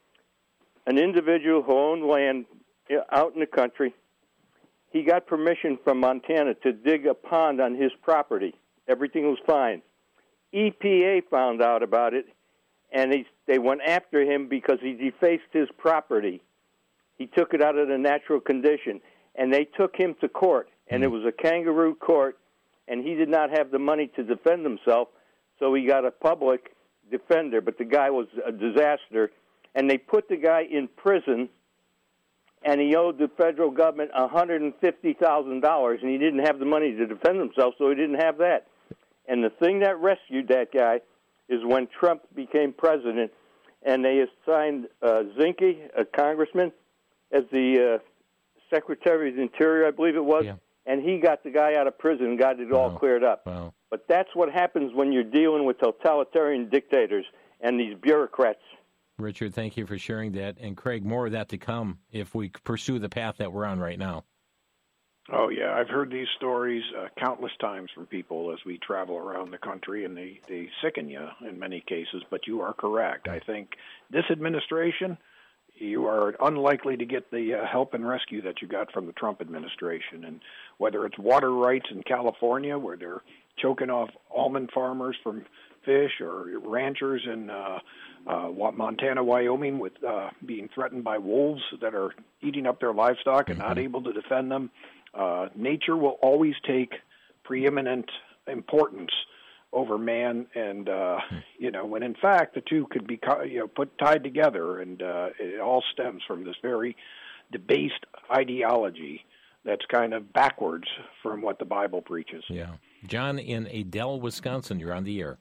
An individual who owned land out in the country, he got permission from Montana to dig a pond on his property. Everything was fine. E P A found out about it, and he, they went after him because he defaced his property. He took it out of the natural condition, and they took him to court, and it was a kangaroo court, and he did not have the money to defend himself, so he got a public defender, but the guy was a disaster. And they put the guy in prison, and he owed the federal government one hundred fifty thousand dollars, and he didn't have the money to defend himself, so he didn't have that. And the thing that rescued that guy is when Trump became president, and they assigned uh, Zinke, a congressman, as the uh, Secretary of the Interior, I believe it was, yeah. and he got the guy out of prison and got it all wow. cleared up. Wow. But that's what happens when you're dealing with totalitarian dictators and these bureaucrats. Richard, thank you for sharing that. And Craig, more of that to come if we pursue the path that we're on right now. Oh, yeah. I've heard these stories uh, countless times from people as we travel around the country, and they, they sicken you in many cases. But you are correct. I think this administration, you are unlikely to get the uh, help and rescue that you got from the Trump administration. And whether it's water rights in California, where they're choking off almond farmers from fish, or ranchers in uh, uh, Montana, Wyoming, with uh, being threatened by wolves that are eating up their livestock and not able to defend them. Uh, nature will always take preeminent importance over man, and uh, you know, when in fact the two could be you know put tied together, and uh, it all stems from this very debased ideology that's kind of backwards from what the Bible preaches. Yeah, John in Adel, Wisconsin, you're on the air.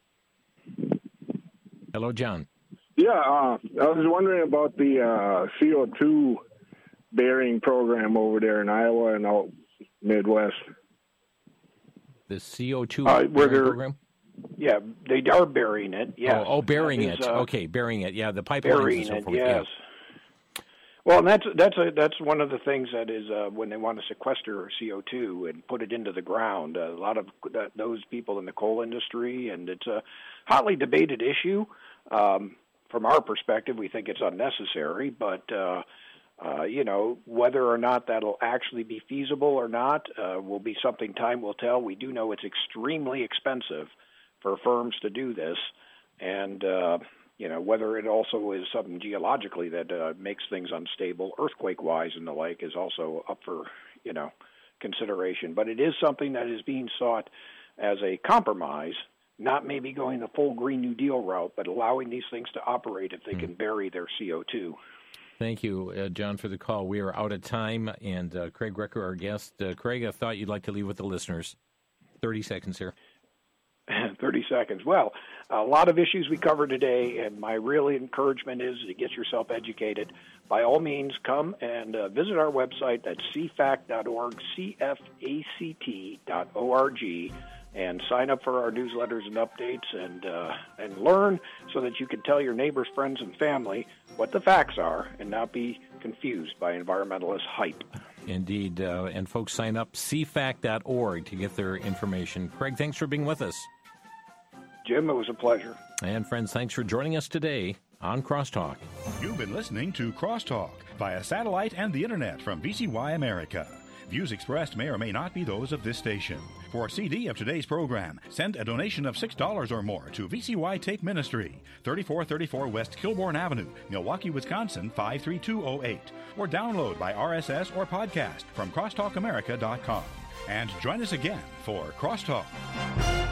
Hello, John. Yeah, uh, I was wondering about the uh, C O two bearing program over there in Iowa and out Midwest. The C O two uh, bearing they're, program? Yeah, they are burying it. Yes. Oh, oh burying is, it. Uh, okay, burying it. Yeah, the pipelines burying and so it, forth. yes. Yeah. Well, and that's that's a, that's one of the things that is uh, when they want to sequester C O two and put it into the ground. Uh, a lot of that, those people in the coal industry, and it's a hotly debated issue. Um, from our perspective, we think it's unnecessary, but uh, uh, you know, whether or not that'll actually be feasible or not uh, will be something time will tell. We do know it's extremely expensive for firms to do this, and uh, you know, whether it also is something geologically that uh, makes things unstable, earthquake-wise and the like, is also up for, you know, consideration. But it is something that is being sought as a compromise, not maybe going the full Green New Deal route, but allowing these things to operate if they mm. can bury their C O two. Thank you, uh, John, for the call. We are out of time, and uh, Craig Recker, our guest. Uh, Craig, I thought you'd like to leave with the listeners. thirty seconds here. thirty seconds. Well, a lot of issues we covered today, and my real encouragement is to get yourself educated. By all means, come and uh, visit our website. That's c fact dot org, c f a c t dot org, and sign up for our newsletters and updates, and uh, and learn so that you can tell your neighbors, friends, and family what the facts are and not be confused by environmentalist hype. Indeed. Uh, and folks, sign up c fact dot org to get their information. Craig, thanks for being with us. Jim, it was a pleasure. And friends, thanks for joining us today on Crosstalk. You've been listening to Crosstalk via satellite and the internet from V C Y America. Views expressed may or may not be those of this station. For a C D of today's program, send a donation of six dollars or more to V C Y Tape Ministry, thirty-four thirty-four West Kilbourne Avenue, Milwaukee, Wisconsin, five three two oh eight. Or download by R S S or podcast from crosstalk america dot com. And join us again for Crosstalk.